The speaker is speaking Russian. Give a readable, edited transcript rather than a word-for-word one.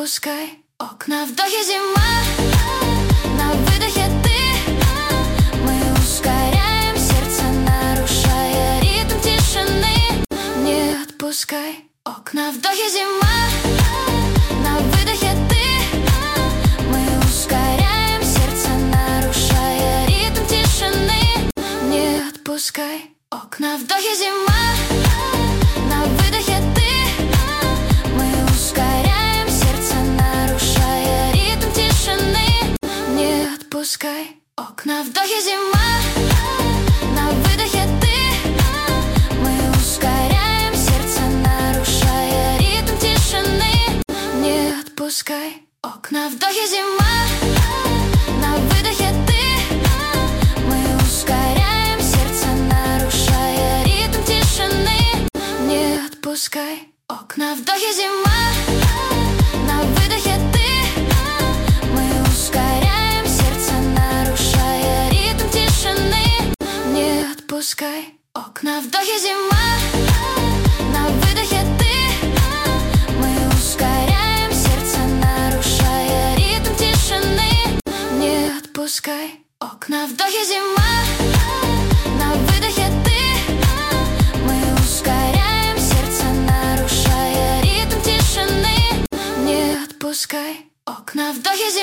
отпускай окна, вдохе зима, на выдохе ты. Мы ускоряем сердце, нарушая ритм тишины. Не отпускай окна, вдохе зима, на выдохе ты. Мы ускоряем сердце, нарушая ритм тишины. Не отпускай окна, вдохе зима, на выдохе ты. Мы ускоряем сердце, нарушая ритм тишины. Не отпускай окна, вдохе зима, на выдохе ты. Мы ускоряем сердце, нарушая ритм тишины. Не отпускай окна, вдохе зима, на выдохе ты. Мы ускоряем сердце, нарушая ритм тишины. Не отпускай окна, вдохе зима, на выдохе ты. Мы ускоряем сердце, нарушая ритм тишины. Не отпускай окна, вдохе зима, на выдохе ты. Мы ускоряем сердце, нарушая ритм тишины. Не отпускай окна, вдохе зима, на выдохе ты. Мы ускоряем сердце, нарушая ритм тишины. Не отпускай окна, вдохе зима.